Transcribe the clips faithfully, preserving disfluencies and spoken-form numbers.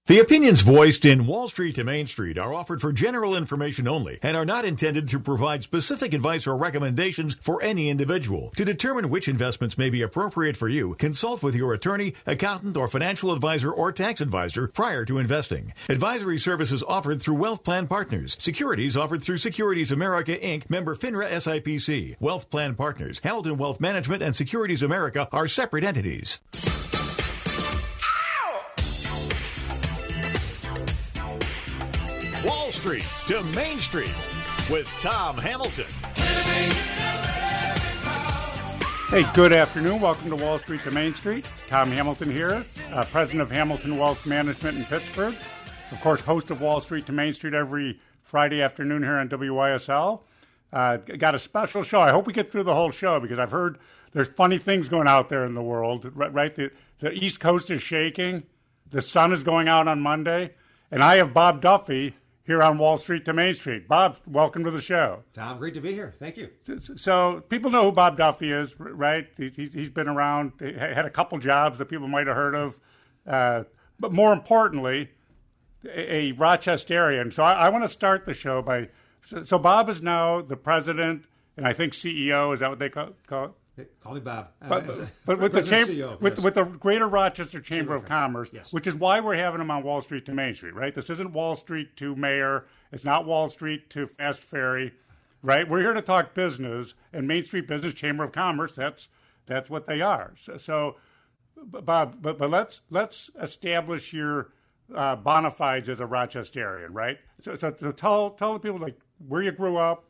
The opinions voiced in Wall Street to Main Street are offered for general information only and are not intended to provide specific advice or recommendations for any individual. To determine which investments may be appropriate for you, consult with your attorney, accountant, or financial advisor or tax advisor prior to investing. Advisory services offered through Wealth Plan Partners. Securities offered through Securities America, Incorporated, member FINRA S I P C. Wealth Plan Partners, Hamilton Wealth Management, and Securities America are separate entities. Wall Street to Main Street with Tom Hamilton. Hey, good afternoon. Welcome to Wall Street to Main Street. Tom Hamilton here, uh, president of Hamilton Wealth Management in Pittsburgh. Of course, host of Wall Street to Main Street every Friday afternoon here on W Y S L. Uh, got a special show. I hope we get through the whole show because I've heard there's funny things going out there in the world, right? right? The, the East Coast is shaking. The sun is going out on Monday. And I have Bob Duffy here on Wall Street to Main Street. Bob, welcome to the show. Tom, great to be here. Thank you. So, so people know who Bob Duffy is, right? He, he's been around, he had a couple jobs that people might have heard of. Uh, but more importantly, a, a Rochesterian. So I, I want to start the show by, so, so Bob is now the president and I think C E O. Is that what they call, call it? Call me Bob. But, uh, but with the chamber, C E O, with, yes. with the Greater Rochester Chamber, Chamber of of Commerce, yes. which is why we're having him on Wall Street to Main Street, right? This isn't Wall Street to Mayor. It's not Wall Street to Fast Ferry, right? We're here to talk business, and Main Street Business Chamber of Commerce. That's that's what they are. So, so Bob, but but let's let's establish your uh, bona fides as a Rochesterian, right? So, so to tell tell the people like where you grew up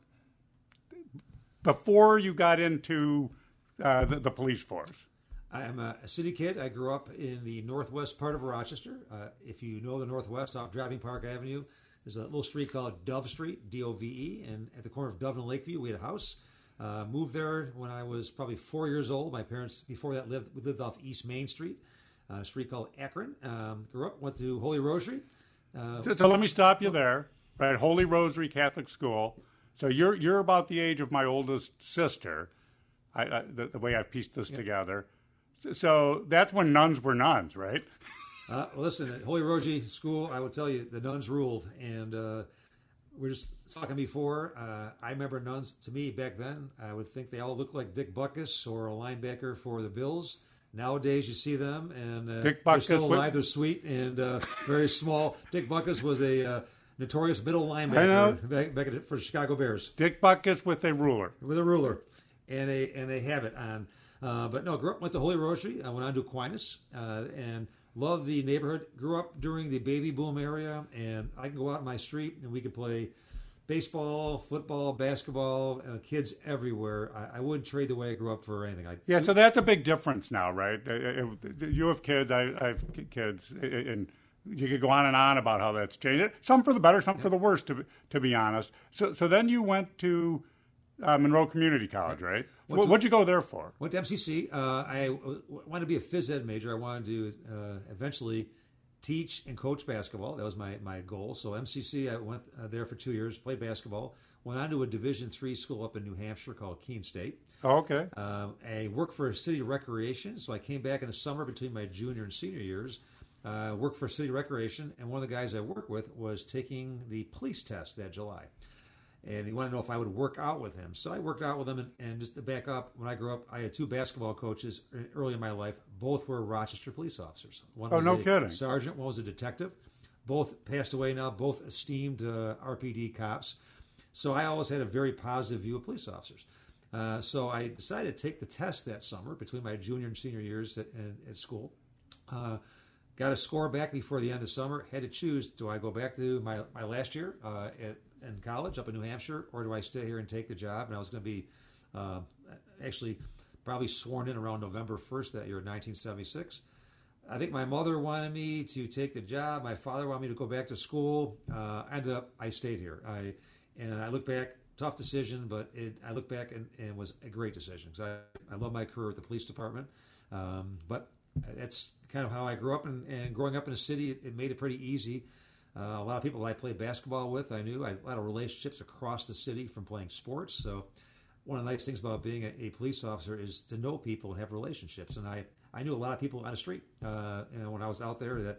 before you got into Uh, the, the police force. I am a, a city kid. I grew up in the northwest part of Rochester. Uh, if you know the northwest, off Driving Park Avenue, there's a little street called Dove Street, D O V E, and at the corner of Dove and Lakeview, we had a house. Uh, moved there when I was probably four years old. My parents, before that, lived we lived off East Main Street, uh, a street called Akron. Um, grew up, went to Holy Rosary. Uh, so, so let me stop you there. Right, Holy Rosary Catholic School. So you're you're about the age of my oldest sister. I, I, the, the way I've pieced this yeah. together. So, so that's when nuns were nuns, right? Uh, listen, at Holy Rosary School, I will tell you, the nuns ruled. And uh, we were just talking before. Uh, I remember nuns, to me, back then, I would think they all looked like Dick Butkus or a linebacker for the Bills. Nowadays, you see them, and uh, Dick they're still with... alive. They're sweet and uh, very small. Dick Butkus was a uh, notorious middle linebacker back, back at, for the Chicago Bears. Dick Butkus with a ruler. With a ruler. And a and a habit on, uh, but no. Grew up, went to Holy Rosary. I went on to Aquinas, uh, and loved the neighborhood. Grew up during the baby boom area, and I can go out in my street and we could play baseball, football, basketball. Uh, kids everywhere. I, I wouldn't trade the way I grew up for anything. I, yeah, so that's a big difference now, right? You have kids. I, I have kids, and you could go on and on about how that's changed. Some for the better, some yeah. for the worse. To to be honest. So so then you went to Uh, Monroe Community College, right? What, what'd you go there for? Went to M C C. Uh, I w- wanted to be a phys ed major. I wanted to uh, eventually teach and coach basketball. That was my, my goal. So M C C, I went uh, there for two years, played basketball. Went on to a Division three school up in New Hampshire called Keene State. Oh, okay. Um, I worked for City Recreation. So I came back in the summer between my junior and senior years. Uh, worked for City Recreation. And one of the guys I worked with was taking the police test that July. And he wanted to know if I would work out with him. So I worked out with him. And, and just to back up, when I grew up, I had two basketball coaches early in my life. Both were Rochester police officers. One oh, was no a kidding. sergeant, one was a detective. Both passed away now, both esteemed uh, R P D cops. So I always had a very positive view of police officers. Uh, so I decided to take the test that summer between my junior and senior years at, at school. Uh, got a score back before the end of the summer. Had to choose, do I go back to my, my last year uh, at in college up in New Hampshire, or do I stay here and take the job? And I was going to be uh, actually probably sworn in around November first that year in nineteen seventy-six. I think my mother wanted me to take the job. My father wanted me to go back to school. Uh, I ended up, I stayed here. I And I look back, tough decision, but it, I look back and, and it was a great decision because I, I love my career at the police department. Um, but that's kind of how I grew up, and, and growing up in a city, it, it made it pretty easy. Uh, a lot of people I played basketball with, I knew. I had a lot of relationships across the city from playing sports. So one of the nice things about being a, a police officer is to know people and have relationships. And I, I knew a lot of people on the street uh, and when I was out there that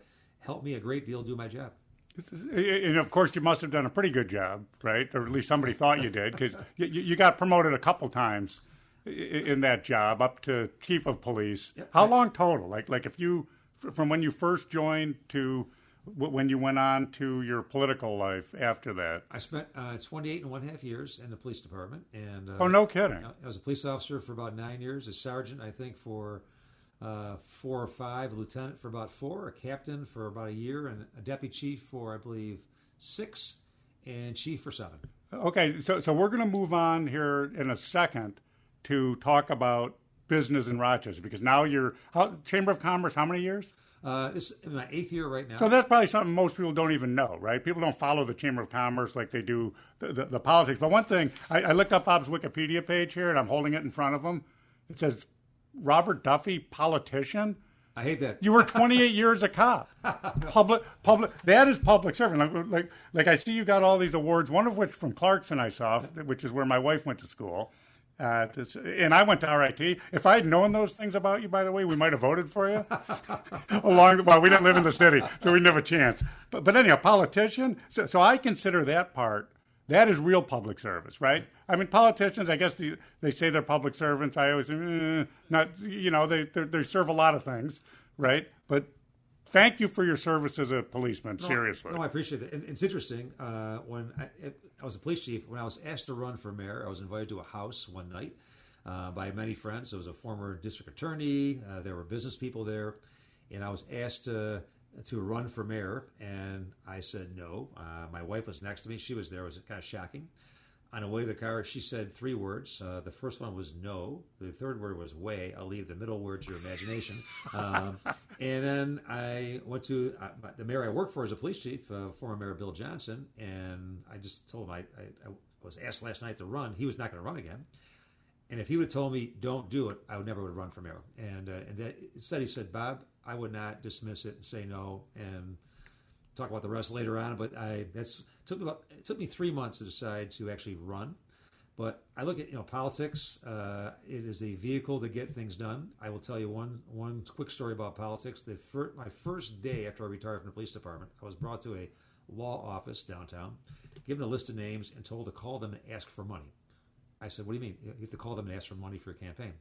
helped me a great deal do my job. And of course, you must have done a pretty good job, right? Or at least somebody thought you did, because you, you got promoted a couple times in that job up to chief of police. Yep. How long total? Like, like if you, from when you first joined to when you went on to your political life after that? I spent uh, twenty-eight and one half years in the police department. And uh, oh, no kidding. I was a police officer for about nine years, a sergeant, I think, for uh, four or five, a lieutenant for about four, a captain for about a year, and a deputy chief for, I believe, six, and chief for seven. Okay, so so we're going to move on here in a second to talk about business in Rochester, because now you're how, Chamber of Commerce. How many years? Uh, this is my eighth year right now. So that's probably something most people don't even know, right? People don't follow the Chamber of Commerce like they do the, the, the politics. But one thing, I, I looked up Bob's Wikipedia page here, and I'm holding it in front of him. It says, Robert Duffy, politician. I hate that. You were twenty-eight years a cop. Public, public. That is public service. Like, like, like I see you got all these awards, one of which from Clarkson I saw, which is where my wife went to school. Uh, this, and I went to R I T. If I had known those things about you, by the way, we might have voted for you. Along, well, we didn't live in the city, so we didn't have a chance. But, but anyhow, politician. So, so I consider that part. That is real public service, right? I mean, politicians, I guess the, they say they're public servants. I always, eh, not, you know, they they serve a lot of things, right? But thank you for your service as a policeman, no, seriously. No, I appreciate it. And it's interesting. Uh, when I, it, I was a police chief, when I was asked to run for mayor, I was invited to a house one night uh, by many friends. There was a former district attorney. Uh, there were business people there. And I was asked uh, to run for mayor, and I said no. Uh, my wife was next to me. She was there. It was kind of shocking. On the way to the car, she said three words. Uh, the first one was no. The third word was way. I'll leave the middle word to your imagination. Um, and then I went to uh, the mayor I worked for as a police chief, uh, former Mayor Bill Johnson, and I just told him I, I, I was asked last night to run. He was not going to run again. And if he would have told me, don't do it, I would never would have run for mayor. And, uh, and that, instead he said, Bob, I would not dismiss it and say no and talk about the rest later on. But I that's took me about it took me three months to decide to actually run. But I look at you know politics. Uh, it is a vehicle to get things done. I will tell you one one quick story about politics. The fir- my first day after I retired from the police department, I was brought to a law office downtown, given a list of names, and told to call them and ask for money. I said, "What do you mean? You have to call them and ask for money for a campaign?"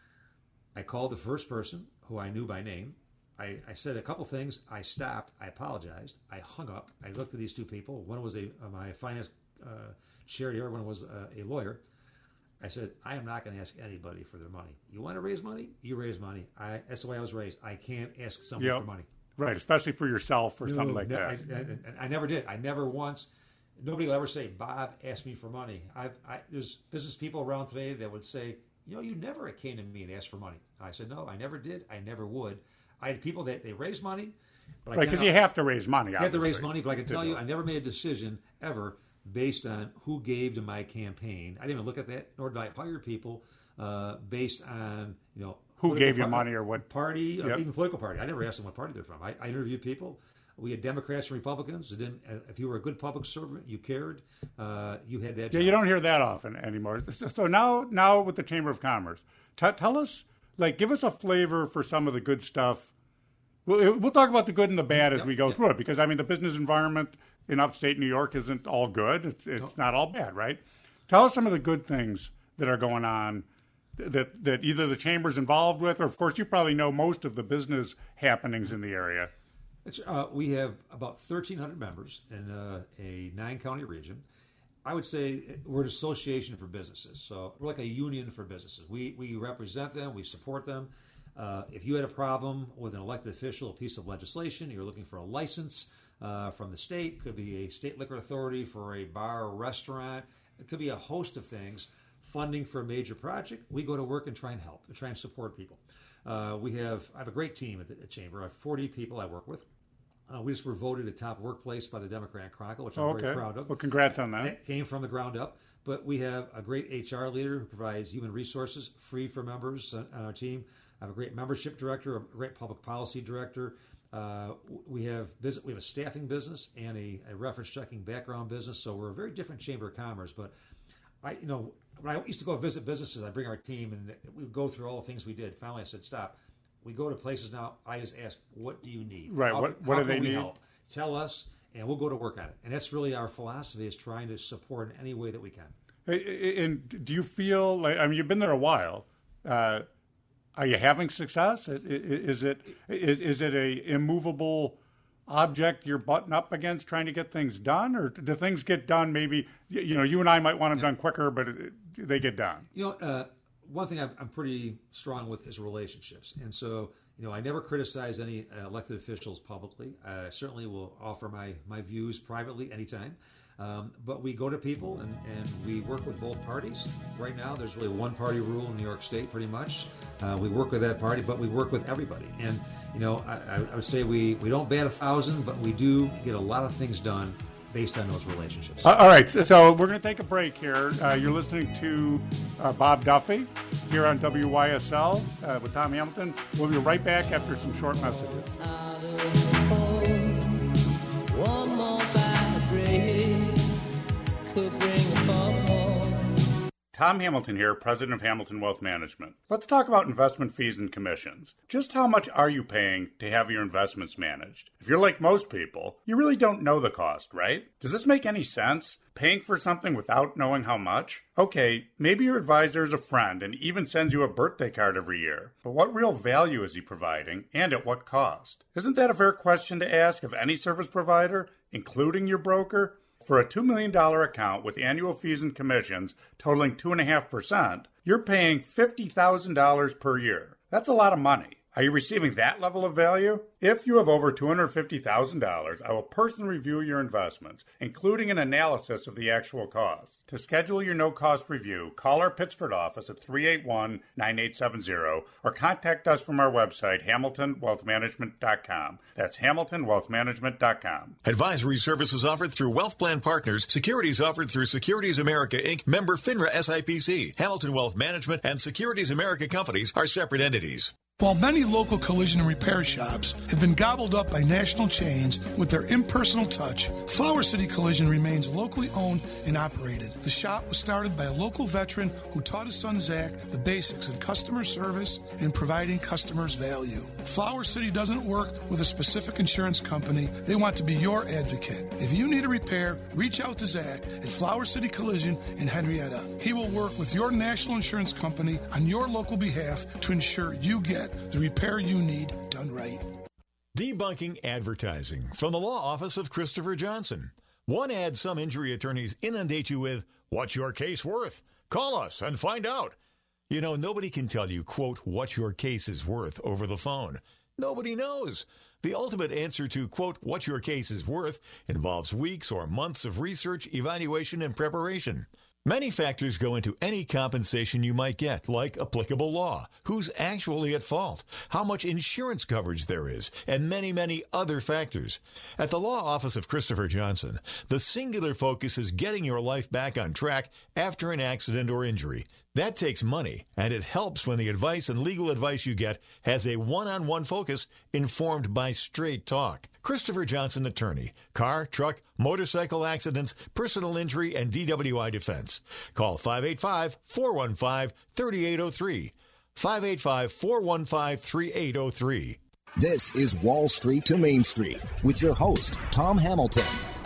I called the first person who I knew by name. I, I said a couple things. I stopped. I apologized. I hung up. I looked at these two people. One was a uh, my finance uh, chair. The other one was uh, a lawyer. I said, I am not going to ask anybody for their money. You want to raise money? You raise money. I, that's the way I was raised. I can't ask somebody yep. for money. Right, especially for yourself or no, something like no, that. I, I, I never did. I never once. Nobody will ever say, Bob asked me for money. I've, I, there's business people around today that would say, you know, you never came to me and asked for money. I said, no, I never did. I never would. I had people that they raise money. But right, because you have to raise money, You obviously. have to raise money, but I can tell you, I never made a decision ever based on who gave to my campaign. I didn't even look at that, nor did I hire people uh, based on, you know, who gave you party, money or what party, yep. or even political party. I never asked them what party they're from. I, I interviewed people. We had Democrats and Republicans. It didn't, if you were a good public servant, you cared. Uh, you had that job. Yeah, you don't hear that often anymore. So now, now with the Chamber of Commerce, t- tell us, like, give us a flavor for some of the good stuff. We'll, we'll talk about the good and the bad as yep, we go yep. through it, because I mean the business environment in upstate New York isn't all good. It's it's no. not all bad, right? Tell us some of the good things that are going on that that either the chamber's involved with, or of course you probably know most of the business happenings in the area. It's, uh, we have about thirteen hundred members in uh, a nine-county region. I would say we're an association for businesses, so we're like a union for businesses. We we represent them, we support them. Uh, if you had a problem with an elected official, a piece of legislation, you're looking for a license uh, from the state, could be a state liquor authority for a bar or restaurant, it could be a host of things, funding for a major project, we go to work and try and help, and try and support people. Uh, we have, I have a great team at the at Chamber. I have forty people I work with. Uh, we just were voted a top workplace by the Democrat Chronicle, which I'm oh, okay. very proud of. Well, congrats on that. And it came from the ground up. But we have a great H R leader who provides human resources free for members on our team. I have a great membership director, a great public policy director. Uh, we have business, we have a staffing business and a, a reference checking background business. So we're a very different Chamber of Commerce. But I, you know, when I used to go visit businesses, I bring our team and we would go through all the things we did. Finally, I said, stop. we go to places now, I just ask, what do you need? Right. How, what what how do they can we need? Help? Tell us, and we'll go to work on it. And that's really our philosophy, is trying to support in any way that we can. And do you feel like, I mean, you've been there a while. Uh, are you having success? Is it is, is it a immovable object you're butting up against trying to get things done, or do things get done? Maybe, you know, you and I might want them done quicker, but they get done. You know, uh, one thing I'm, I'm pretty strong with is relationships, and so you know, I never criticize any uh, elected officials publicly. I certainly will offer my my views privately anytime. Um, but we go to people and, and we work with both parties. Right now, there's really one party rule in New York State, pretty much. Uh, we work with that party, but we work with everybody. And, you know, I, I would say we, we don't bat a thousand, but we do get a lot of things done based on those relationships. Uh, all right, so, so we're going to take a break here. Uh, you're listening to uh, Bob Duffy here on W Y S L uh, with Tom Hamilton. We'll be right back after some short messages. One more by break could bring far more. Tom Hamilton here, president of Hamilton Wealth Management. Let's talk about investment fees and commissions. Just how much are you paying to have your investments managed? If you're like most people, you really don't know the cost, right? Does this make any sense? Paying for something without knowing how much? Okay, maybe your advisor is a friend and even sends you a birthday card every year. But what real value is he providing, and at what cost? Isn't that a fair question to ask of any service provider, including your broker? For a two million dollars account with annual fees and commissions totaling two point five percent, you're paying fifty thousand dollars per year. That's a lot of money. Are you receiving that level of value? If you have over two hundred fifty thousand dollars, I will personally review your investments, including an analysis of the actual costs. To schedule your no-cost review, call our Pittsford office at three eight one, nine eight seven zero or contact us from our website, hamilton wealth management dot com. That's hamilton wealth management dot com. Advisory services offered through Wealth Plan Partners. Securities offered through Securities America, Incorporated. Member FINRA S I P C. Hamilton Wealth Management and Securities America companies are separate entities. While many local collision and repair shops have been gobbled up by national chains with their impersonal touch, Flower City Collision remains locally owned and operated. The shop was started by a local veteran who taught his son Zach the basics in customer service and providing customers value. Flower City doesn't work with a specific insurance company. They want to be your advocate. If you need a repair, reach out to Zach at Flower City Collision in Henrietta. He will work with your national insurance company on your local behalf to ensure you get the repair you need done right. Debunking advertising from the law office of Christopher Johnson. One ad some injury attorneys inundate you with, "What's your case worth? Call us and find out." You know, nobody can tell you, quote, what your case is worth over the phone. Nobody knows. The ultimate answer to, quote, what your case is worth involves weeks or months of research, evaluation, and preparation. Many factors go into any compensation you might get, like applicable law, who's actually at fault, how much insurance coverage there is, and many, many other factors. At the law office of Christopher Johnson, the singular focus is getting your life back on track after an accident or injury. That takes money, and it helps when the advice and legal advice you get has a one-on-one focus informed by straight talk. Christopher Johnson Attorney, car, truck, motorcycle accidents, personal injury, and D W I defense. Call five eight five, four one five, three eight zero three. five eight five, four one five, three eight zero three. This is Wall Street to Main Street with your host, Tom Hamilton.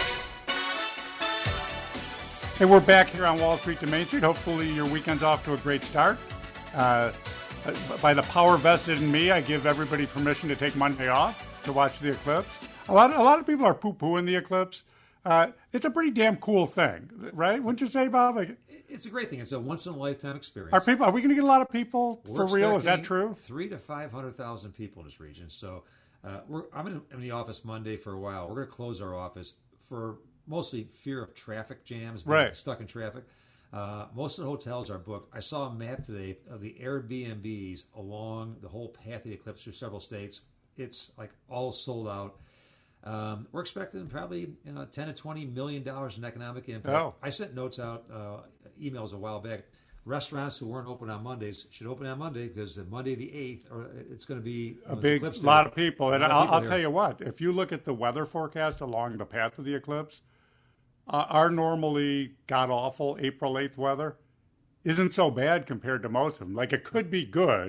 Hey, we're back here on Wall Street to Main Street. Hopefully your weekend's off to a great start. Uh, by the power vested in me, I give everybody permission to take Monday off to watch the eclipse. A lot, a lot of people are poo-pooing the eclipse. Uh, it's a pretty damn cool thing, right? Wouldn't you say, Bob? Like, it's a great thing. It's a once-in-a-lifetime experience. Are people? Are we going to get a lot of people We're for real? Is that true? Three to five hundred thousand people in this region. So uh, we're, I'm in, in the office Monday for a while. We're going to close our office for mostly fear of traffic jams, being right. stuck in traffic. Uh, most of the hotels are booked. I saw a map today of the Airbnbs along the whole path of the eclipse through several states. It's like all sold out. Um, we're expecting probably you know, ten to twenty million dollars in economic impact. Oh. I sent notes out, uh, emails a while back. Restaurants who weren't open on Mondays should open on Monday because Monday the eighth, or it's going to be a big lot of people. And of I'll, people I'll tell you what, if you look at the weather forecast along the path of the eclipse, uh, our normally god-awful April eighth weather isn't so bad compared to most of them. Like, it could be good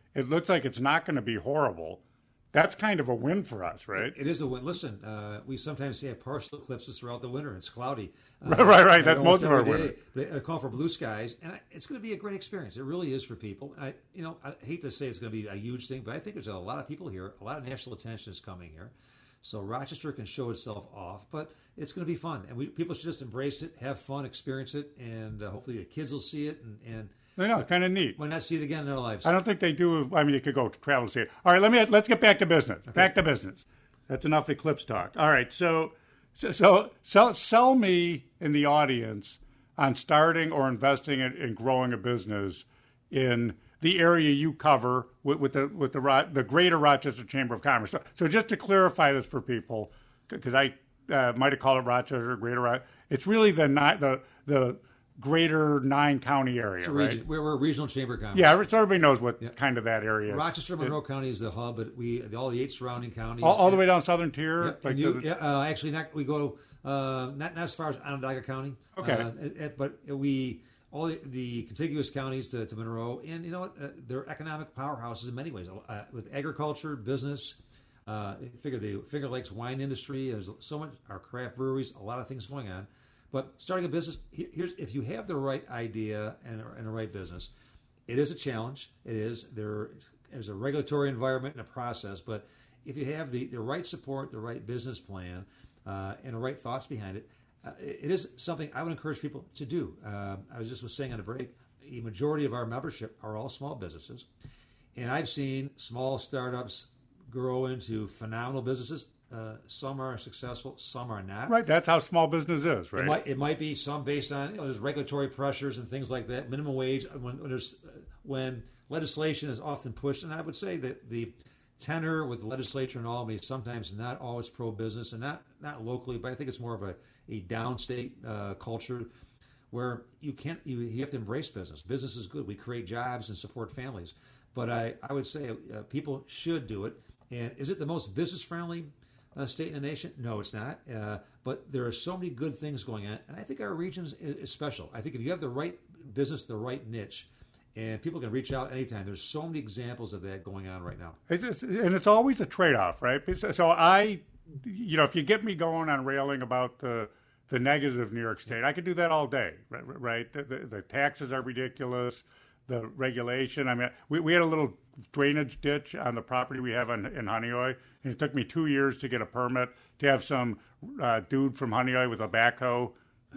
it looks like it's not going to be horrible. That's kind of a win for us, right? It is a win. Listen, uh, we sometimes have partial eclipses throughout the winter. It's cloudy. Uh, right, right, right. That's most most of our day. winter. But I call for blue skies, and I, it's going to be a great experience. It really is for people. I, you know, I hate to say it's going to be a huge thing, but I think there's a lot of people here. A lot of national attention is coming here, so Rochester can show itself off. But it's going to be fun, and we, people should just embrace it, have fun, experience it, and uh, hopefully the kids will see it and. and I know, kind of neat. Why not see it again in their lives? I don't think they do. I mean, you could go travel to see it. All right, let me let's get back to business. Okay. Back to business. That's enough eclipse talk. All right, so so, so sell, sell me in the audience on starting or investing in, in growing a business in the area you cover with, with the with the the Greater Rochester Chamber of Commerce. So, so just to clarify this for people, because I uh, might have called it Rochester, Greater Rochester. It's really the not the the Greater nine county area, it's a right? region. We're, we're a regional chamber of commerce. Yeah, so everybody knows what yeah. kind of that area. Rochester, Monroe County is the hub, but we all the eight surrounding counties, all, all the way down southern tier. Yep. Like you, the, yeah, uh, actually, not, we go uh, not not as far as Onondaga County. Okay, uh, it, it, but we all the, the contiguous counties to, to Monroe, and you know what? Uh, they're economic powerhouses in many ways uh, with agriculture, business. Uh, figure the Finger Lakes wine industry. There's so much our craft breweries, a lot of things going on. But starting a business, here's if you have the right idea and, and the right business, it is a challenge. It is there. There's a regulatory environment and a process, but if you have the, the right support, the right business plan, uh, and the right thoughts behind it, uh, it, it is something I would encourage people to do. Uh, I was just was saying on a break, the majority of our membership are all small businesses, and I've seen small startups grow into phenomenal businesses. Uh, some are successful, some are not. Right, that's how small business is, right? It might, it might be some based on, you know, there's regulatory pressures and things like that. Minimum wage, when, when there's when legislation is often pushed, and I would say that the tenor with the legislature and all is sometimes not always pro-business and not not locally, but I think it's more of a, a downstate uh, culture where you can't you, you have to embrace business. Business is good. We create jobs and support families, but I I would say uh, people should do it. And is it the most business friendly Uh, state in the nation? No, it's not. Uh, but there are so many good things going on, and I think our region is, is special. I think if you have the right business, the right niche, and people can reach out anytime. There's so many examples of that going on right now. It's just, and it's always a trade-off, right? So I, you know, if you get me going on railing about the the negatives of New York State, I could do that all day, right? right? The, the, the taxes are ridiculous. The regulation. I mean, we, we had a little drainage ditch on the property we have in, in Honeoye, and it took me two years to get a permit to have some uh, dude from Honeoye with a backhoe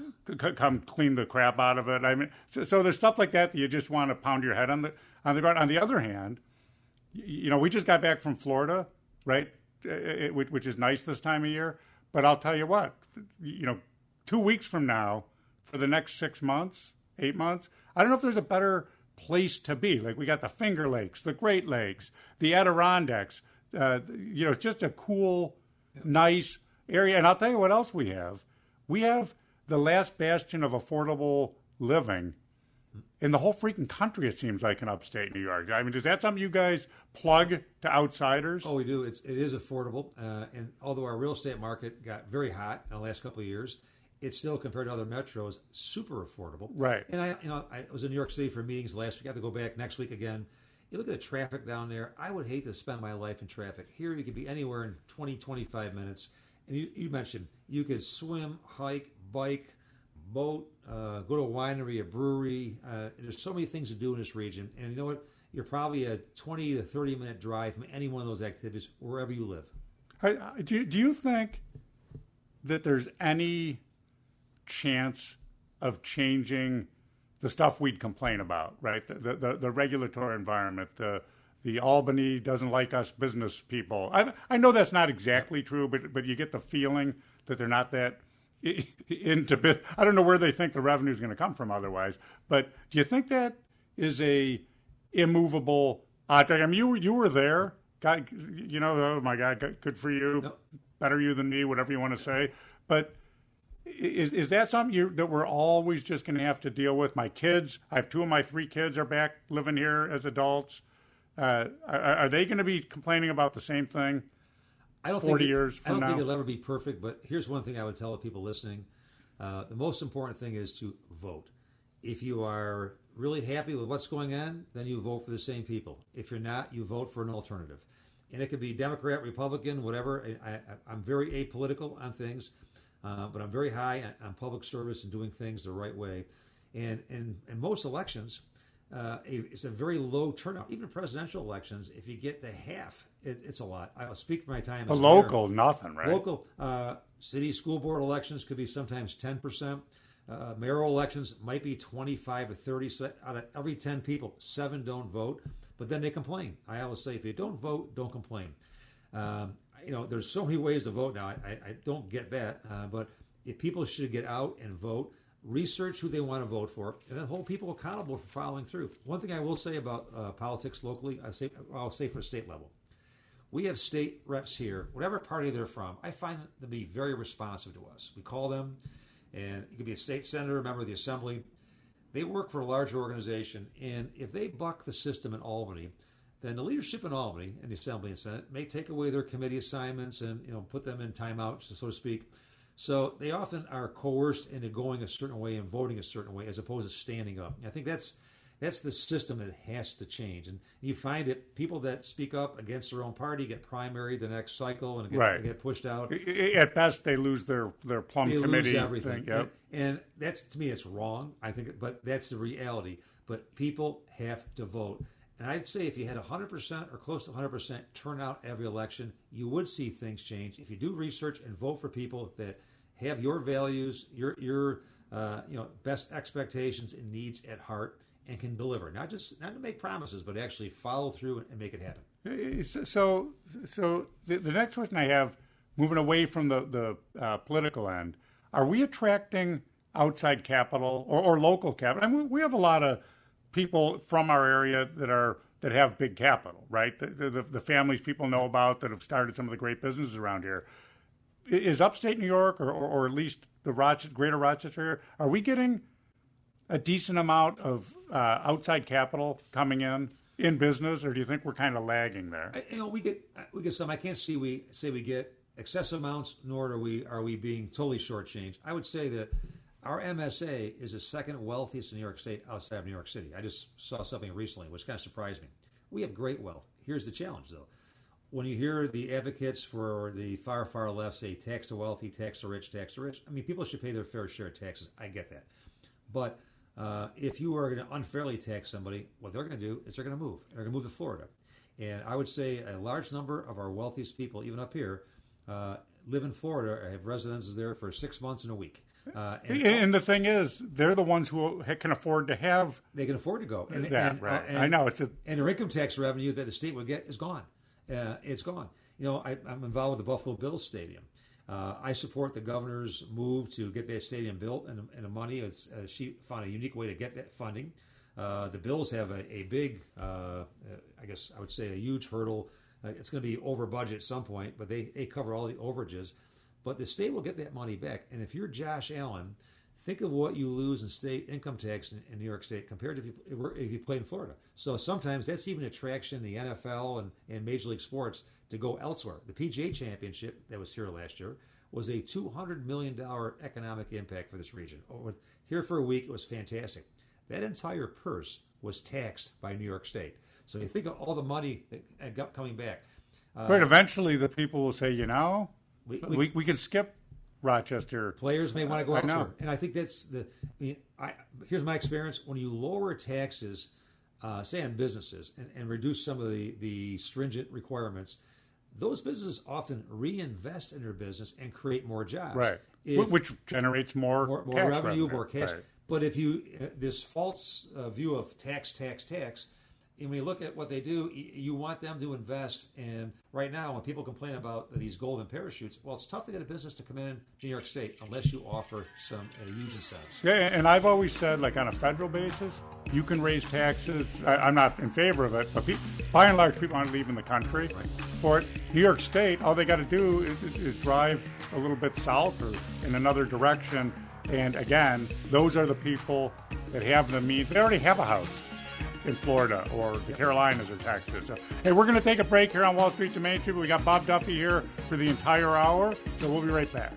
c- come clean the crap out of it. I mean, so, so there's stuff like that that you just want to pound your head on the on the ground. On the other hand, you, you know, we just got back from Florida, right? It, it, which is nice this time of year. But I'll tell you what, you know, two weeks from now, for the next six months, eight months, I don't know if there's a better place to be. Like we got the Finger Lakes, the Great Lakes, the Adirondacks. Uh, you know, it's just a cool, nice area. And I'll tell you what else we have. We have the last bastion of affordable living in the whole freaking country, it seems like, in upstate New York. I mean, is that something you guys plug to outsiders? Oh, we do. It's, it is affordable. Uh, and although our real estate market got very hot in the last couple of years, it's still, compared to other metros, super affordable. Right. And I, you know, I was in New York City for meetings last week. I have to go back next week again. You look at the traffic down there. I would hate to spend my life in traffic. Here, you could be anywhere in twenty, twenty-five minutes. And you, you mentioned you could swim, hike, bike, boat, uh, go to a winery, a brewery. Uh, there's so many things to do in this region. And you know what? You're probably a twenty to thirty minute drive from any one of those activities, wherever you live. I, do, you, do you think that there's any chance of changing the stuff we'd complain about, right? The the, the regulatory environment, the the Albany doesn't like us business people. I I know that's not exactly true, but but you get the feeling that they're not that into business. I don't know where they think the revenue is going to come from otherwise. But do you think that is a immovable object? I mean, you were you were there. God, you know, oh my God, good for you. No. Better you than me, whatever you want to say. But Is is that something you, that we're always just going to have to deal with? My kids, I have two of my three kids are back living here as adults. Uh, are, are they going to be complaining about the same thing I don't forty think it, years from now? I don't now? think it'll ever be perfect, but here's one thing I would tell the people listening. Uh, the most important thing is to vote. If you are really happy with what's going on, then you vote for the same people. If you're not, you vote for an alternative. And it could be Democrat, Republican, whatever. I, I, I'm very apolitical on things, uh, but I'm very high on, on public service and doing things the right way. And in most elections, uh, it's a very low turnout. Even presidential elections, if you get to half, it, it's a lot. I'll speak for my time as a local, mayor. Nothing, right? Local, uh, city, school board elections could be sometimes ten percent. Uh, mayoral elections might be twenty-five to thirty. So out of every ten people, seven don't vote, but then they complain. I always say, if you don't vote, don't complain. Um, you know, there's so many ways to vote now. I, I don't get that, uh, but if people should get out and vote, research who they want to vote for, and then hold people accountable for following through. One thing I will say about uh, politics locally, I say, I'll say for state level, we have state reps here, whatever party they're from. I find them to be very responsive to us. We call them. And you could be a state senator, a member of the assembly. They work for a larger organization, and if they buck the system in Albany, then the leadership in Albany and the assembly and senate may take away their committee assignments and, you know, put them in timeout, so to speak. So they often are coerced into going a certain way and voting a certain way, as opposed to standing up. And I think that's that's the system that has to change. And you find it, people that speak up against their own party get primaried the next cycle and get, right. get pushed out. At best, they lose their, their plum they committee. Lose everything. Thing. Yep. And, and that's, to me, it's wrong, I think, but that's the reality. But people have to vote. And I'd say if you had one hundred percent or close to one hundred percent turnout every election, you would see things change. If you do research and vote for people that have your values, your your uh, you know best expectations and needs at heart, and can deliver, not just not to make promises, but actually follow through and make it happen. So, so the, the next question I have, moving away from the the uh, political end, are we attracting outside capital or, or local capital? I mean, we have a lot of people from our area that are that have big capital, right? The, the, the families people know about that have started some of the great businesses around here. Is upstate New York, or, or, or at least the Rochester, greater Rochester area, are we getting a decent amount of uh, outside capital coming in in business, or do you think we're kind of lagging there? I, you know, we get we get some. I can't see we say we get excessive amounts, nor are we are we being totally shortchanged. I would say that our M S A is the second wealthiest in New York State outside of New York City. I just saw something recently which kind of surprised me. We have great wealth. Here's the challenge, though. When you hear the advocates for the far, far left say tax the wealthy, tax the rich, tax the rich, I mean, people should pay their fair share of taxes. I get that. But uh, if you are going to unfairly tax somebody, what they're going to do is they're going to move. They're going to move to Florida. And I would say a large number of our wealthiest people, even up here, uh, live in Florida or have residences there for six months and a week. Uh, and, and the thing is, they're the ones who can afford to have. They can afford to go. And, that, and, right. uh, and, I know. It's a, and their income tax revenue that the state would get is gone. Uh, it's gone. You know, I, I'm involved with the Buffalo Bills Stadium. Uh, I support the governor's move to get that stadium built, and, and the money. It's, uh, she found a unique way to get that funding. Uh, the Bills have a, a big, uh, I guess I would say a huge hurdle. Uh, it's going to be over budget at some point, but they, they cover all the overages. But the state will get that money back. And if you're Josh Allen, think of what you lose in state income tax in, in New York State compared to if you, if you play in Florida. So sometimes that's even attraction in the N F L and, and Major League Sports to go elsewhere. The P G A Championship that was here last year was a two hundred million dollars economic impact for this region. Here for a week, it was fantastic. That entire purse was taxed by New York State. So you think of all the money that got coming back. Uh, but eventually the people will say, you know, we, we, we, we can skip Rochester. Players may want to go I elsewhere. know. And I think that's the, I mean, I, here's my experience. When you lower taxes, uh, say on businesses, and, and reduce some of the, the stringent requirements, those businesses often reinvest in their business and create more jobs. Right. If, Which generates more, more, more tax revenue, revenue, more cash. Right. But if you, uh, this false uh, view of tax, tax, tax, and when you look at what they do, you want them to invest. And right now, when people complain about these golden parachutes, well, it's tough to get a business to come in to New York State unless you offer some uh, huge incentives. Yeah, and I've always said, like on a federal basis, you can raise taxes. I, I'm not in favor of it, but pe- by and large, people aren't leaving the country right. for it. New York State, all they got to do is, is drive a little bit south or in another direction. And again, those are the people that have the means. They already have a house in Florida or the Carolinas or Texas. So, hey, we're going to take a break here on Wall Street to Main Street. We got Bob Duffy here for the entire hour, so we'll be right back.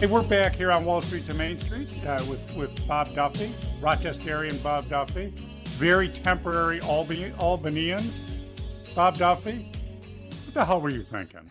Hey, we're back here on Wall Street to Main Street uh, with, with Bob Duffy, Rochesterian Bob Duffy, very temporary Albany, Albanian Bob Duffy. What the hell were you thinking?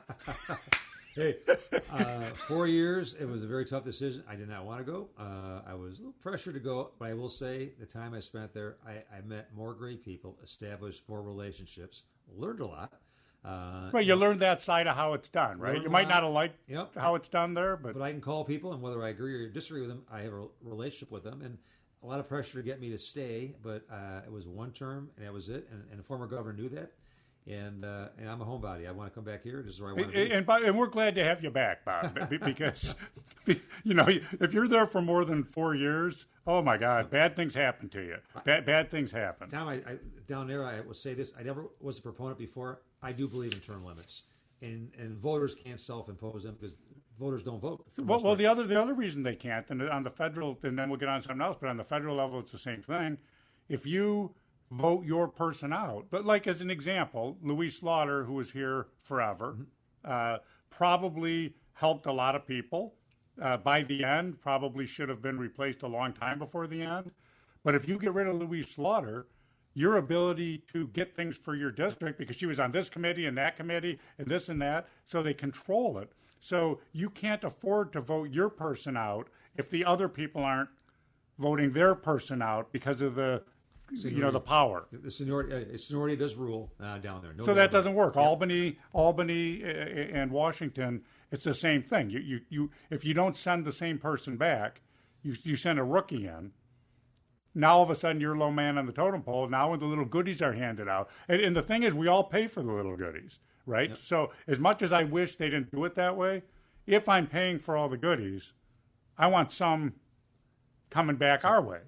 Hey, uh, four years, it was a very tough decision. I did not want to go. Uh, I was a little pressured to go, but I will say the time I spent there, I, I met more great people, established more relationships, learned a lot. Uh, well, you learned that side of how it's done, right? You might not have liked yep. how it's done there, but... But I can call people, and whether I agree or disagree with them, I have a relationship with them, and a lot of pressure to get me to stay, but uh, it was one term, and that was it, and, and the former governor knew that. And uh, and I'm a homebody. I want to come back here. This is where I want to be. And, and, and we're glad to have you back, Bob, because, you know, if you're there for more than four years, oh, my God, bad things happen to you. Bad, bad things happen. Tom, I, I, down there, I will say this. I never was a proponent before. I do believe in term limits. And and voters can't self-impose them because voters don't vote. Well, well, the other the other reason they can't, and on the federal, and then we'll get on to something else, but on the federal level, it's the same thing. If you vote your person out. But like as an example, Louise Slaughter, who was here forever, mm-hmm. uh, probably helped a lot of people. Uh, by the end, probably should have been replaced a long time before the end. But if you get rid of Louise Slaughter, your ability to get things for your district, because she was on this committee and that committee and this and that, so they control it. So you can't afford to vote your person out if the other people aren't voting their person out because of the Seniority. You know, the power. The seniority, uh, seniority does rule uh, down there. No so that doubt. doesn't work. Yeah. Albany, Albany, uh, and Washington, it's the same thing. You, you, you. If you don't send the same person back, you, you send a rookie in. Now all of a sudden you're low man on the totem pole. Now when the little goodies are handed out, and, and the thing is, we all pay for the little goodies, right? Yep. So as much as I wish they didn't do it that way, if I'm paying for all the goodies, I want some coming back so, our way.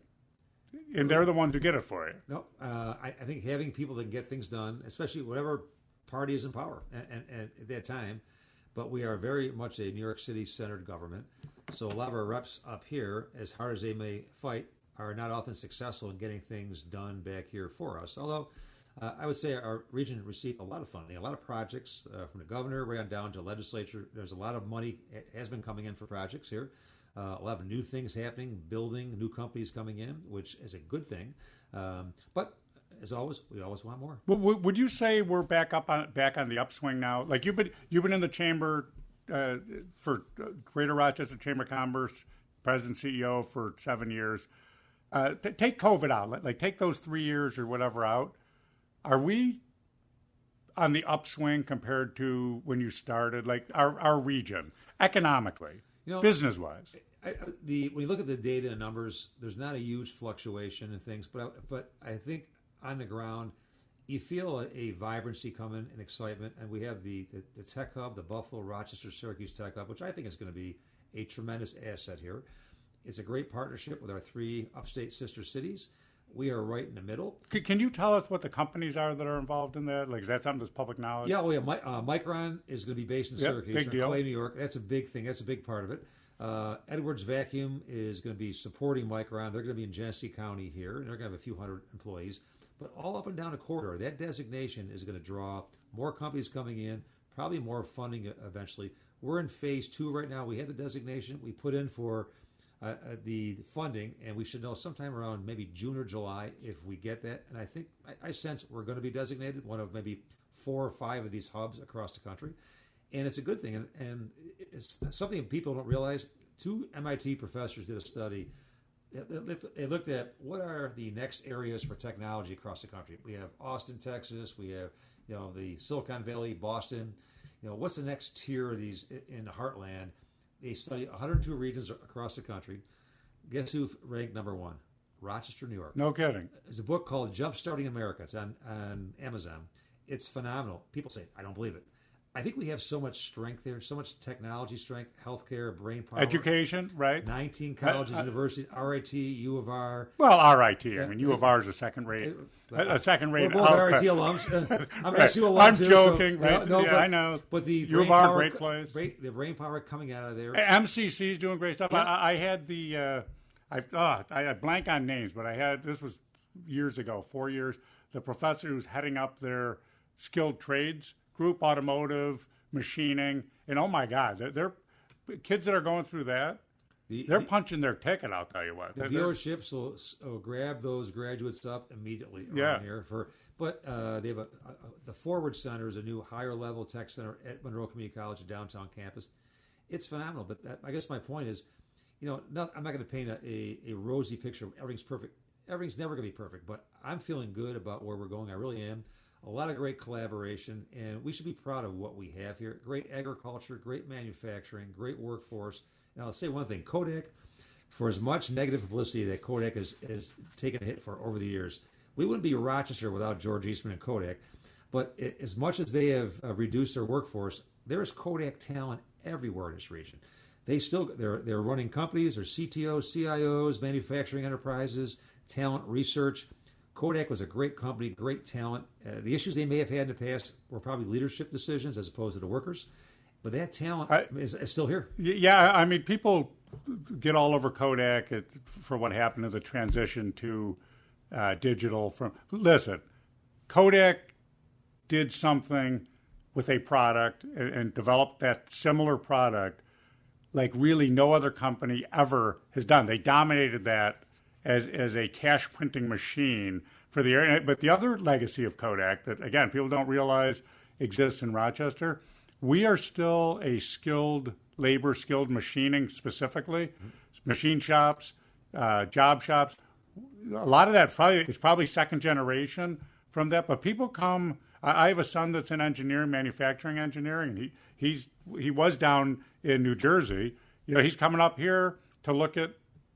And they're the ones who get it for you. No, uh, I, I think having people that can get things done, especially whatever party is in power and, and, and at that time, but we are very much a New York City-centered government. So a lot of our reps up here, as hard as they may fight, are not often successful in getting things done back here for us. Although uh, I would say our region received a lot of funding, a lot of projects uh, from the governor right on down to legislature. There's a lot of money has been coming in for projects here. Uh, a lot of new things happening, building, new companies coming in, which is a good thing. Um, but as always, we always want more. Would, would you say we're back up on back on the upswing now? Like you've been you've been in the chamber uh, for Greater Rochester Chamber of Commerce, president, C E O for seven years. Uh, t- take COVID out, like take those three years or whatever out. Are we on the upswing compared to when you started? Like our our region economically, you know, business wise. I, the when you look at the data and numbers, there's not a huge fluctuation in things, but I, but I think on the ground, you feel a, a vibrancy coming and excitement, and we have the, the the Tech Hub, the Buffalo, Rochester, Syracuse Tech Hub, which I think is going to be a tremendous asset here. It's a great partnership with our three upstate sister cities. We are right in the middle. Can, can you tell us what the companies are that are involved in that? Like, is that something that's public knowledge? Yeah, well, yeah. My, uh, Micron is going to be based in yep, Syracuse, big deal. Clay, New York. That's a big thing. That's a big part of it. Uh, Edwards Vacuum is going to be supporting Micron. They're going to be in Genesee County here, and they're going to have a few hundred employees. But all up and down the corridor, that designation is going to draw more companies coming in, probably more funding eventually. We're in phase two right now. We have the designation. We put in for uh, the funding, and we should know sometime around maybe June or July if we get that. And I think, I, I sense we're going to be designated one of maybe four or five of these hubs across the country. And it's a good thing. And, and it's something people don't realize. Two M I T professors did a study. They looked at what are the next areas for technology across the country. We have Austin, Texas. We have, you know, the Silicon Valley, Boston. You know, what's the next tier of these in the heartland? They study one hundred two regions across the country. Guess who ranked number one? Rochester, New York. No kidding. There's a book called Jumpstarting America. It's on, on Amazon. It's phenomenal. People say, I don't believe it. I think we have so much strength there, so much technology strength, healthcare, brain power. Education, right? nineteen colleges, uh, uh, universities, R I T, U of R. Well, R I T. I mean, U of R is a second-rate, uh, a second-rate. We're both R I T alums. Uh, I'm right. S U alum I'm too, joking, so, right? No, yeah, but, I know. But the U of R, great place. Great, the brain power coming out of there. M C C is doing great stuff. Yeah. I, I had the, uh, I, oh, I blank on names, but I had, this was years ago, four years, the professor who's heading up their skilled trades group, automotive, machining, and oh my God, they're, they're kids that are going through that, The, they're the, punching their ticket. I'll tell you what. The they're, dealerships will, will grab those graduates up immediately around Yeah. here. For, but uh, they have a, a, the Forward Center is a new higher level tech center at Monroe Community College, downtown campus. It's phenomenal. But that, I guess my point is, you know, not, I'm not going to paint a, a, a rosy picture. Everything's perfect. Everything's never going to be perfect. But I'm feeling good about where we're going. I really am. A lot of great collaboration, and we should be proud of what we have here. Great agriculture, great manufacturing, great workforce. Now, I'll say one thing. Kodak, for as much negative publicity that Kodak has, has taken a hit for over the years, we wouldn't be Rochester without George Eastman and Kodak. But it, as much as they have uh, reduced their workforce, there is Kodak talent everywhere in this region. They still they're they're running companies, they're C T Os, C I Os, manufacturing enterprises, talent research. Kodak was a great company, great talent. Uh, the issues they may have had in the past were probably leadership decisions as opposed to the workers. But that talent I, is, is still here. Yeah, I mean, people get all over Kodak at, for what happened to the transition to uh, digital. From listen, Kodak did something with a product and, and developed that similar product like really no other company ever has done. They dominated that as as a cash printing machine for the area. But the other legacy of Kodak that, again, people don't realize exists in Rochester, we are still a skilled labor, skilled machining specifically, machine shops, uh, job shops. A lot of that probably is probably second generation from that. But people come. I, I have a son that's in engineering, manufacturing engineering, and he he's he was down in New Jersey. You know, he's coming up here to look at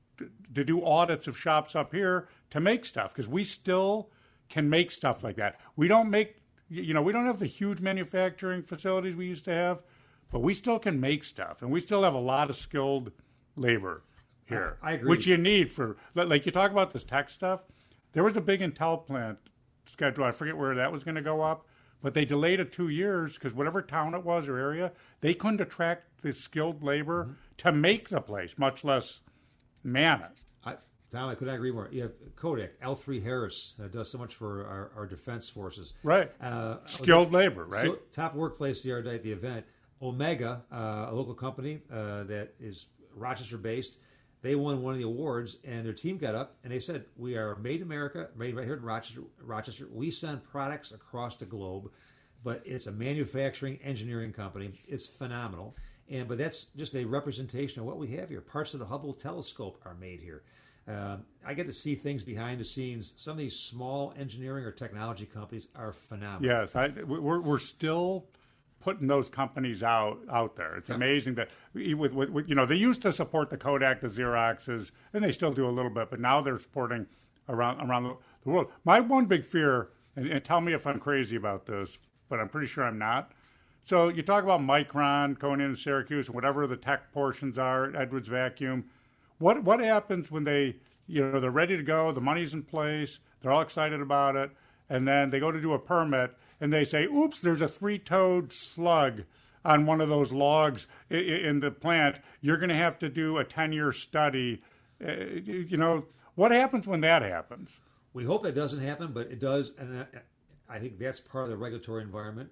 to do audits of shops up here to make stuff because we still can make stuff like that. We don't make, you know, we don't have the huge manufacturing facilities we used to have, but we still can make stuff, and we still have a lot of skilled labor here. I, I agree. Which you need for, like you talk about this tech stuff. There was a big Intel plant schedule. I forget where that was going to go up, but they delayed it two years because whatever town it was or area, they couldn't attract the skilled labor mm-hmm. to make the place, much less man it. I, Tom, I could not agree more. You have Kodak, L three Harris uh, does so much for our, our defense forces. Right. Uh, skilled labor, right? So, top workplace the other day at the event. Omega, uh, a local company uh, that is Rochester-based, they won one of the awards, and their team got up, and they said, we are made in America, made right here in Rochester. Rochester. We send products across the globe, but it's a manufacturing engineering company. It's phenomenal. And But that's just a representation of what we have here. Parts of the Hubble telescope are made here. Um, I get to see things behind the scenes. Some of these small engineering or technology companies are phenomenal. Yes, I, we're, we're still putting those companies out out there. It's amazing that with, with, with you know they used to support the Kodak, the Xeroxes, and they still do a little bit, but now they're supporting around around the, the world. My one big fear, and, and tell me if I'm crazy about this, but I'm pretty sure I'm not. So you talk about Micron going into Syracuse, whatever the tech portions are, Edwards Vacuum. What what happens when they you know they're ready to go, the money's in place, they're all excited about it, and then they go to do a permit, and they say, oops, there's a three-toed slug on one of those logs in the plant. You're going to have to do a ten-year study. Uh, you know, what happens when that happens? We hope it doesn't happen, but it does, and I think that's part of the regulatory environment.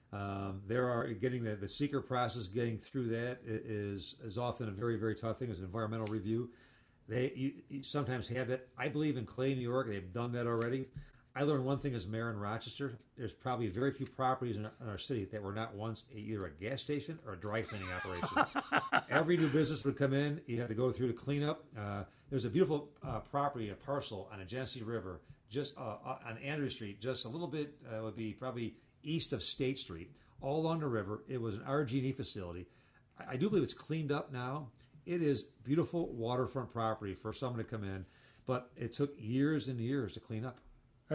Um, there are getting the, the seeker process, getting through that is is often a very, very tough thing. It's an environmental review. They you, you sometimes have that. I believe in Clay, New York, they've done that already. I learned one thing as mayor in Rochester. There's probably very few properties in our, in our city that were not once a, either a gas station or a dry cleaning operation. Every new business would come in. You have to go through to clean up. Uh, there's a beautiful uh, property, a parcel on the Genesee River, just uh, on Andrew Street, just a little bit, uh, would be probably east of State Street, all along the river. It was an R G and E facility. I, I do believe it's cleaned up now. It is beautiful waterfront property for someone to come in, but it took years and years to clean up.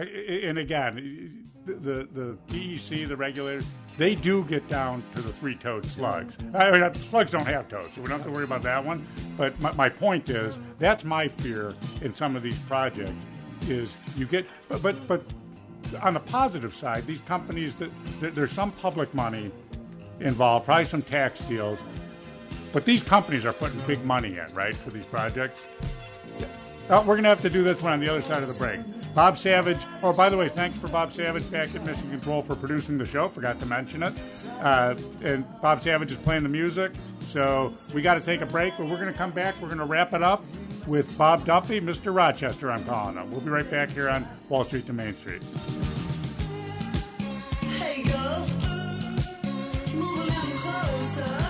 And again, the the D E C, the regulators, they do get down to the three-toed slugs. I mean, slugs don't have toes, so we don't have to worry about that one. But my, my point is, that's my fear in some of these projects, is you get, but but, but on the positive side, these companies, that, that there's some public money involved, probably some tax deals, but these companies are putting big money in, right, for these projects. Oh, we're going to have to do this one on the other side of the break. Bob Savage. Oh, by the way, thanks for Bob Savage back at Mission Control for producing the show. Forgot to mention it. Uh, and Bob Savage is playing the music. So we got to take a break, but we're going to come back. We're going to wrap it up with Bob Duffy, Mister Rochester, I'm calling him. We'll be right back here on Wall Street to Main Street. Hey girl, move a little closer.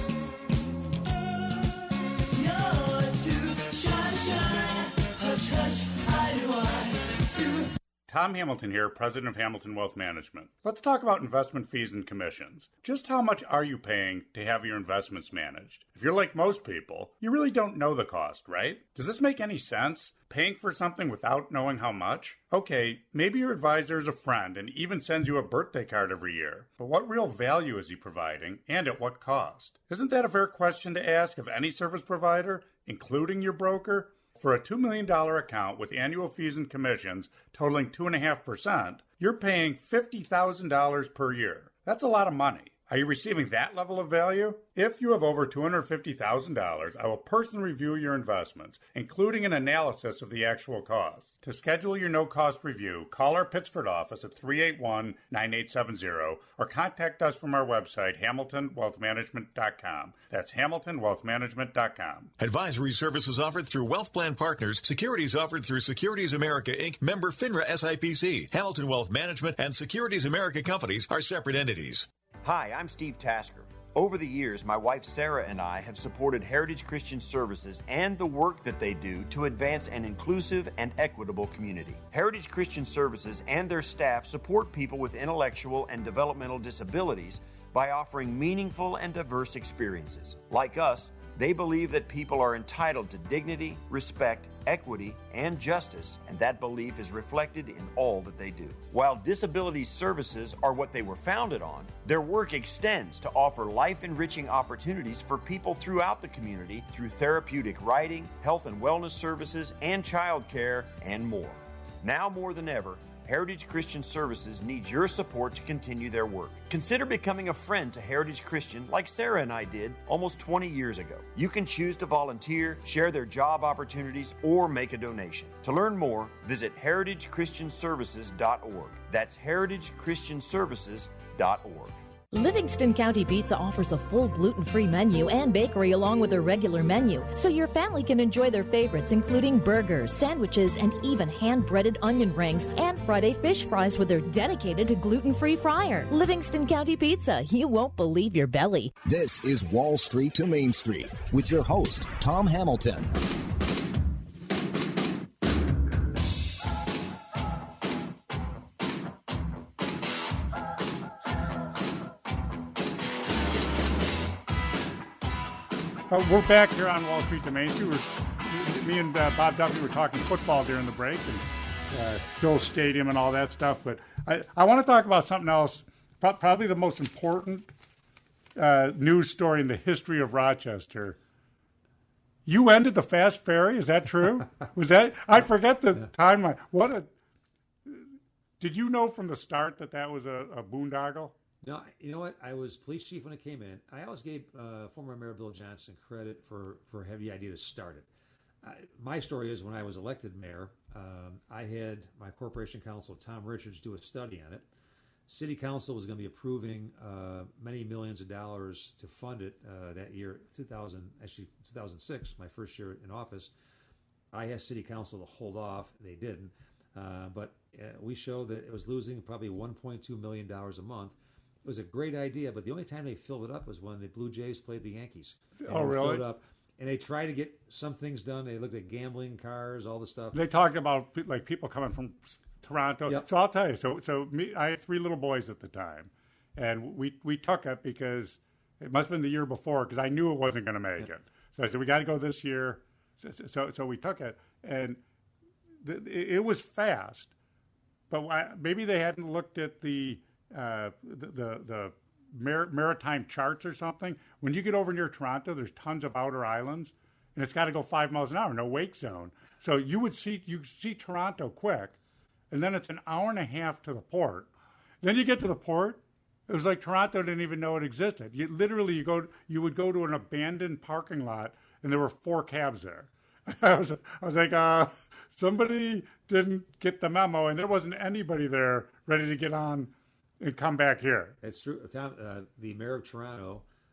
You're too shy, shy. Hush, hush, I do I too. Tom Hamilton here, president of Hamilton Wealth Management. Let's talk about investment fees and commissions. Just how much are you paying to have your investments managed? If you're like most people, you really don't know the cost, right? Does this make any sense? Paying for something without knowing how much? Okay, maybe your advisor is a friend and even sends you a birthday card every year. But what real value is he providing, and at what cost? Isn't that a fair question to ask of any service provider, including your broker? For a two million dollars account with annual fees and commissions totaling two point five percent, you're paying fifty thousand dollars per year. That's a lot of money. Are you receiving that level of value? If you have over two hundred fifty thousand dollars, I will personally review your investments, including an analysis of the actual costs. To schedule your no-cost review, call our Pittsford office at three eight one, nine eight seven zero or contact us from our website, hamilton wealth management dot com. That's hamilton wealth management dot com. Advisory services offered through Wealth Plan Partners. Securities offered through Securities America, Incorporated. Member FINRA S I P C. Hamilton Wealth Management and Securities America companies are separate entities. Hi, I'm Steve Tasker. Over the years, my wife Sarah and I have supported Heritage Christian Services and the work that they do to advance an inclusive and equitable community. Heritage Christian Services and their staff support people with intellectual and developmental disabilities by offering meaningful and diverse experiences. Like us, they believe that people are entitled to dignity, respect, equity, and justice, and that belief is reflected in all that they do. While disability services are what they were founded on, their work extends to offer life-enriching opportunities for people throughout the community through therapeutic writing, health and wellness services, and child care, and more. Now more than ever, Heritage Christian Services needs your support to continue their work. Consider becoming a friend to Heritage Christian like Sarah and I did almost twenty years ago. You can choose to volunteer, share their job opportunities, or make a donation. To learn more, visit heritage christian services dot org. That's heritage christian services dot org. Livingston County Pizza offers a full gluten-free menu and bakery along with their regular menu, so your family can enjoy their favorites, including burgers, sandwiches, and even hand-breaded onion rings and Friday fish fries with their dedicated to gluten-free fryer. Livingston County Pizza, you won't believe your belly. This is Wall Street to Main Street with your host, Tom Hamilton. Uh, we're back here on Wall Street to Main Street. We're, me and uh, Bob Duffy were talking football during the break and uh, Bill Stadium and all that stuff. But I, I want to talk about something else, pro- probably the most important uh, news story in the history of Rochester. You ended the fast ferry. Is that true? Was that? I forget the timeline. What a. Did you know from the start that that was a, a boondoggle? No, you know what? I was police chief when it came in. I always gave uh, former Mayor Bill Johnson credit for, for having the idea to start it. I, my story is when I was elected mayor, um, I had my corporation counsel, Tom Richards, do a study on it. City council was going to be approving uh, many millions of dollars to fund it uh, that year, two thousand, actually two thousand six, my first year in office. I asked city council to hold off. They didn't. Uh, but uh, we showed that it was losing probably one point two million dollars a month. It was a great idea, but the only time they filled it up was when the Blue Jays played the Yankees. And oh, really? Filled up, and they tried to get some things done. They looked at gambling, cars, all the stuff. They talked about like people coming from Toronto. Yep. So I'll tell you. So so me, I had three little boys at the time, and we we took it because it must have been the year before because I knew it wasn't going to make yep. it. So I said we got to go this year. So, so so we took it, and the, it was fast, but maybe they hadn't looked at the. Uh, the the, the mar- maritime charts or something. When you get over near Toronto, there's tons of outer islands, and it's got to go five miles an hour, no wake zone. So you would see you see Toronto quick, and then it's an hour and a half to the port. Then you get to the port, it was like Toronto didn't even know it existed. You literally you go you would go to an abandoned parking lot, and there were four cabs there. I was I was like, uh, somebody didn't get the memo, and there wasn't anybody there ready to get on and come back here. It's true. Tom, uh, the mayor of Toronto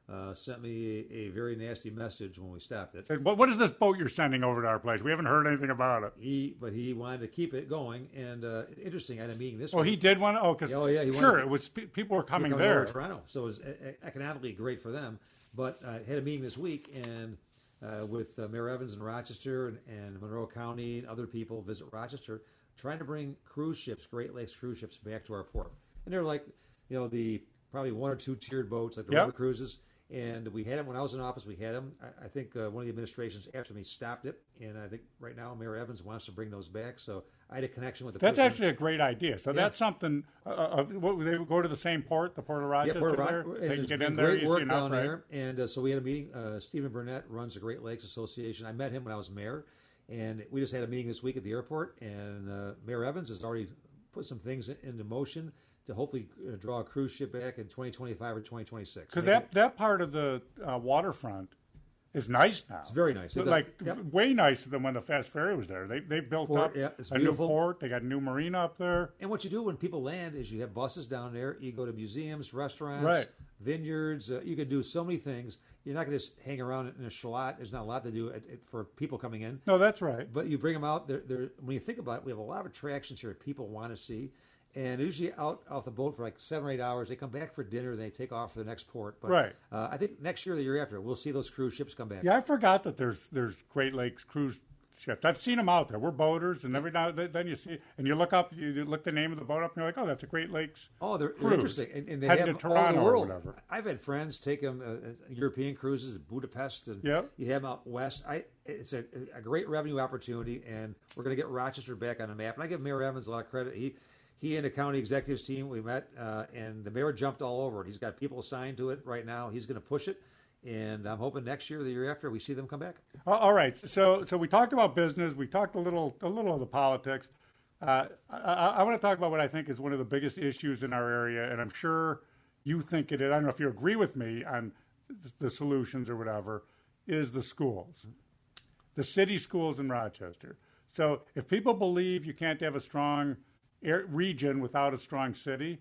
uh, sent me a, a very nasty message when we stopped it. Said, what, what is this boat you're sending over to our place? We haven't heard anything about it. He, but he wanted to keep it going, and uh, interesting. I had a meeting this Oh, week. he did want to? Oh, because oh, yeah, he sure, wanted, it was pe- people were coming, coming there. over to Toronto, so it was e- economically great for them. But I uh, had a meeting this week, and uh, with uh, Mayor Evans in Rochester and, and Monroe County and other people visit Rochester, trying to bring cruise ships, Great Lakes cruise ships, back to our port. And they're like, you know, the probably one or two tiered boats, like the Yep. river cruises. And we had them when I was in office. We had them. I, I think uh, one of the administrations after me stopped it, and I think right now Mayor Evans wants to bring those back. So I had a connection with the. That's person. actually a great idea. So Yeah. that's something. Uh, uh, what, they would go to the same port, the Port of Rochester. Yeah, Port of there. Rock- They and can there's get been in there. great You work see an down outright. there, and uh, so we had a meeting. Uh, Stephen Burnett runs the Great Lakes Association. I met him when I was mayor, and we just had a meeting this week at the airport. And uh, Mayor Evans has already put some things in, into motion to hopefully uh, draw a cruise ship back in twenty twenty-five or twenty twenty-six. Because that, that part of the uh, waterfront is nice now. It's very nice. But They've like got- yep. way nicer than when the fast ferry was there. They they built Port, up yeah, it's a beautiful. new port. They got a new marina up there. And what you do when people land is you have buses down there. You go to museums, restaurants, Right. vineyards. Uh, you can do so many things. You're not going to just hang around in a chalet. There's not a lot to do at, at, for people coming in. No, that's right. But you bring them out. They're, they're, when you think about it, we have a lot of attractions here that people want to see. And they're usually out off the boat for like seven or eight hours. They come back for dinner, and they take off for the next port. But Right. uh, I think next year or the year after, we'll see those cruise ships come back. Yeah, I forgot that there's there's Great Lakes cruise ships. I've seen them out there. We're boaters, and every now and then you see, and you look up, you look the name of the boat up, and you're like, oh, that's a Great Lakes. Oh, they're, cruise. they're interesting, and, and they Heading have to them all over Toronto the or world. whatever. I've had friends take them uh, European cruises, Budapest, and Yep. you have them out west. I, it's a, a great revenue opportunity, and we're going to get Rochester back on the map. And I give Mayor Evans a lot of credit. He he and the county executives team we met, uh, and the mayor jumped all over it. He's got people assigned to it right now. He's going to push it. And I'm hoping next year or the year after we see them come back. All right. So so we talked about business. We talked a little a little of the politics. Uh, I, I, I want to talk about what I think is one of the biggest issues in our area, and I'm sure you think it is. I don't know if you agree with me on the solutions or whatever. Is the schools, the city schools in Rochester. So if people believe you can't have a strong air, region without a strong city,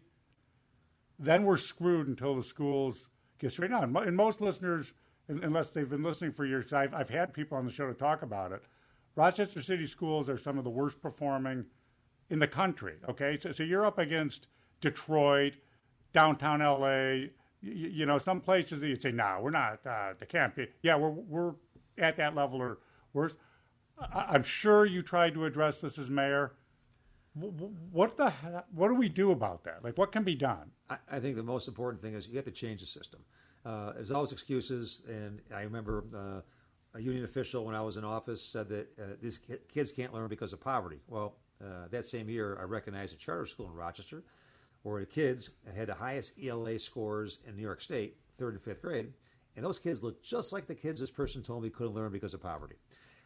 then we're screwed until the schools get straight on. And most listeners, unless they've been listening for years, I've, I've had people on the show to talk about it. Rochester City schools are some of the worst performing in the country. Okay, so, so you're up against Detroit, downtown L A. You, you know, some places that you'd say, "No, we're not. Uh, they can't be." Yeah, we're we're at that level or worse. I, I'm sure you tried to address this as mayor. What the what do we do about that? Like, what can be done? I, I think the most important thing is you have to change the system. Uh, there's always excuses, and I remember uh, a union official when I was in office said that uh, these kids can't learn because of poverty. Well, uh, that same year, I recognized a charter school in Rochester where the kids had the highest E L A scores in New York State, third and fifth grade, and those kids looked just like the kids this person told me couldn't learn because of poverty.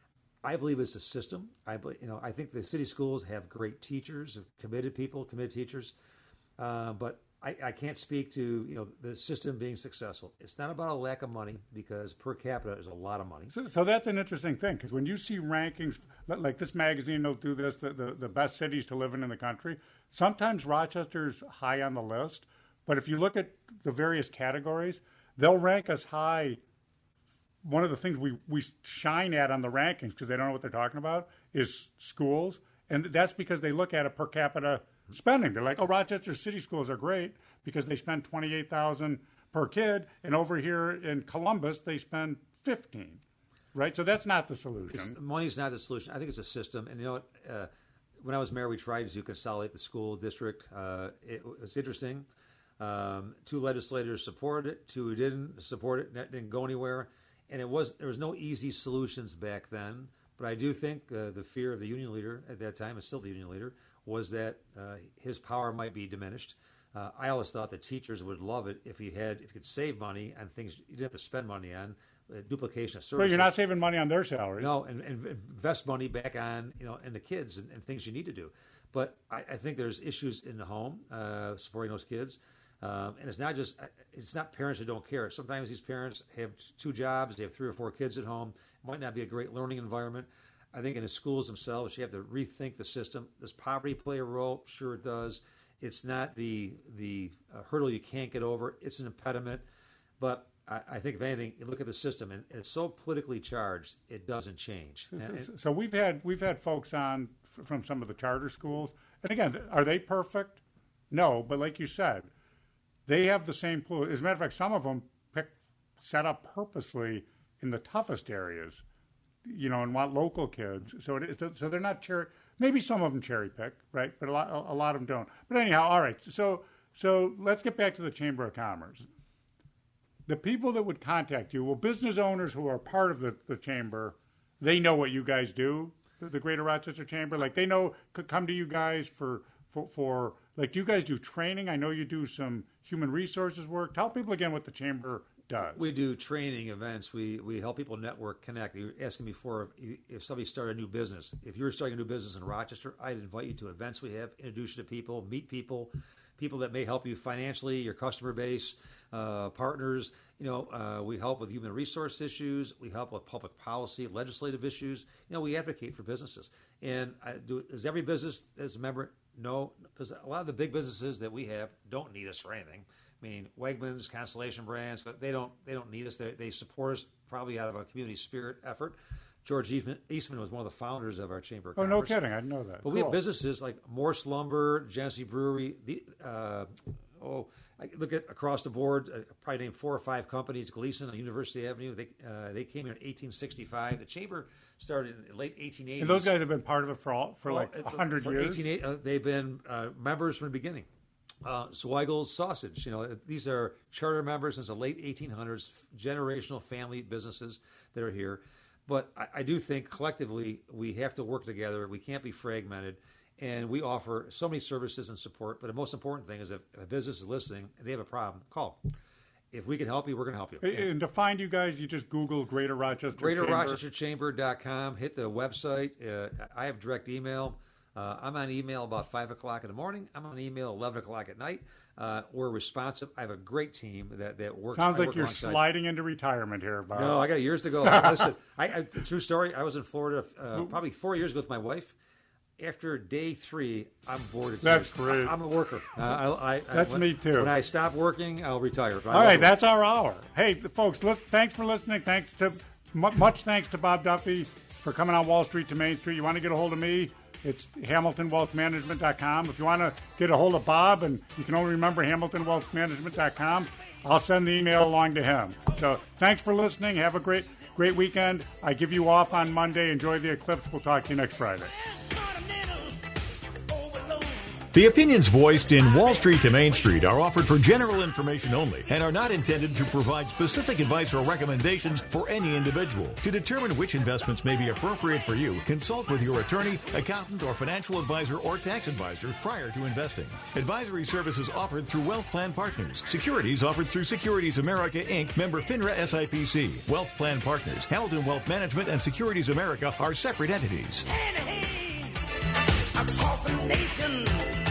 I believe it's the system. I believe, you know, I think the city schools have great teachers, committed people, committed teachers, uh, but I, I can't speak to, you know, the system being successful. It's not about a lack of money because per capita is a lot of money. So, so that's an interesting thing because when you see rankings, like this magazine will do this, the, the, the best cities to live in in the country, sometimes Rochester's high on the list, but if you look at the various categories, they'll rank us high. One of the things we, we shine at on the rankings, because they don't know what they're talking about, is schools. And that's because they look at it per capita spending. They're like, oh, Rochester City schools are great because they spend twenty-eight thousand dollars per kid. And over here in Columbus, they spend fifteen, right? So that's not the solution. It's, money's not the solution. I think it's a system. And you know what? Uh, when I was mayor, we tried to consolidate the school district. Uh, it was interesting. Um, two legislators supported it. Two didn't support it. That didn't go anywhere. And it was there was no easy solutions back then, but I do think uh, the fear of the union leader at that time, is still the union leader, was that uh, his power might be diminished. Uh, I always thought that teachers would love it if he had if he could save money on things you didn't have to spend money on, uh, duplication of services. Well, you're not saving money on their salaries. No, and, and invest money back on you know in the kids and, and things you need to do. But I, I think there's issues in the home uh, supporting those kids. Um, and it's not just, it's not parents who don't care. Sometimes these parents have two jobs, they have three or four kids at home. It might not be a great learning environment. I think in the schools themselves, you have to rethink the system. Does poverty play a role? Sure it does. It's not the the uh, hurdle you can't get over. It's an impediment. But I, I think if anything, you look at the system, and it's so politically charged, it doesn't change. And, so, so we've had we've had folks on f- from some of the charter schools, and again, are they perfect? No, but like you said, they have the same pool. As a matter of fact, some of them pick set up purposely in the toughest areas, you know, and want local kids. So it is, so they're not cherry. Maybe some of them cherry pick, right? But a lot a lot of them don't. But anyhow, all right. So so let's get back to the Chamber of Commerce. The people that would contact you, well, business owners who are part of the, the chamber, they know what you guys do, the, the Greater Rochester Chamber. Like, they know, could come to you guys for, for, for, like, do you guys do training? I know you do some human resources work. Tell people again what the chamber does. We do training events. We we help people network, connect. You were asking before if, if somebody started a new business. If you were starting a new business in Rochester, I'd invite you to events we have, introduce you to people, meet people, people that may help you financially, your customer base, uh, partners. You know, uh, we help with human resource issues. We help with public policy, legislative issues. You know, we advocate for businesses. And I do, is every business as a member? No, because a lot of the big businesses that we have don't need us for anything. I mean, Wegmans, Constellation Brands, but they don't they don't need us. They, they support us probably out of a community spirit effort. George Eastman, Eastman was one of the founders of our Chamber of Oh, Commerce. no kidding. I didn't know that. But Cool. we have businesses like Morse Lumber, Genesee Brewery. The, uh, oh, I look at across the board, uh, probably name four or five companies. Gleason on University Avenue. They uh, they came here in eighteen sixty-five. The Chamber started in the late eighteen eighties. And those guys have been part of it for all, for Oh, like uh, one hundred for years? eighteen, uh, they've been uh, members from the beginning. Uh, Zweigel's Sausage, you know, these are charter members since the late eighteen hundreds, generational family businesses that are here. But I, I do think collectively we have to work together. We can't be fragmented. And we offer so many services and support. But the most important thing is if a business is listening and they have a problem, call. If we can help you, we're going to help you. And, and to find you guys, you just Google Greater Rochester Greater Chamber. Rochester Chamber dot com. Hit the website. Uh, I have direct email. Uh, I'm on email about five o'clock in the morning. I'm on email eleven o'clock at night. Uh, we're responsive. I have a great team that, that works. Sounds I like work you're alongside. sliding into retirement here, Bob. No, I got years to go. Listen, I, I, true story. I was in Florida uh, probably four years ago with my wife. After day three, I'm bored. It's That's like, great. I, I'm a worker. Uh, I, I, That's when, me too. When I stop working, I'll retire. All right, that's our hour. Hey, folks, listen, thanks for listening. Thanks to much thanks to Bob Duffy for coming on Wall Street to Main Street. You want to get a hold of me? It's Hamilton Wealth Management dot com. If you want to get a hold of Bob, and you can only remember Hamilton Wealth Management dot com, I'll send the email along to him. So thanks for listening. Have a great great weekend. I give you off on Monday. Enjoy the eclipse. We'll talk to you next Friday. The opinions voiced in Wall Street to Main Street are offered for general information only and are not intended to provide specific advice or recommendations for any individual. To determine which investments may be appropriate for you, consult with your attorney, accountant, or financial advisor or tax advisor prior to investing. Advisory services offered through Wealth Plan Partners. Securities offered through Securities America, Incorporated, member FINRA S I P C. Wealth Plan Partners, Hamilton Wealth Management, and Securities America are separate entities. Across the nation.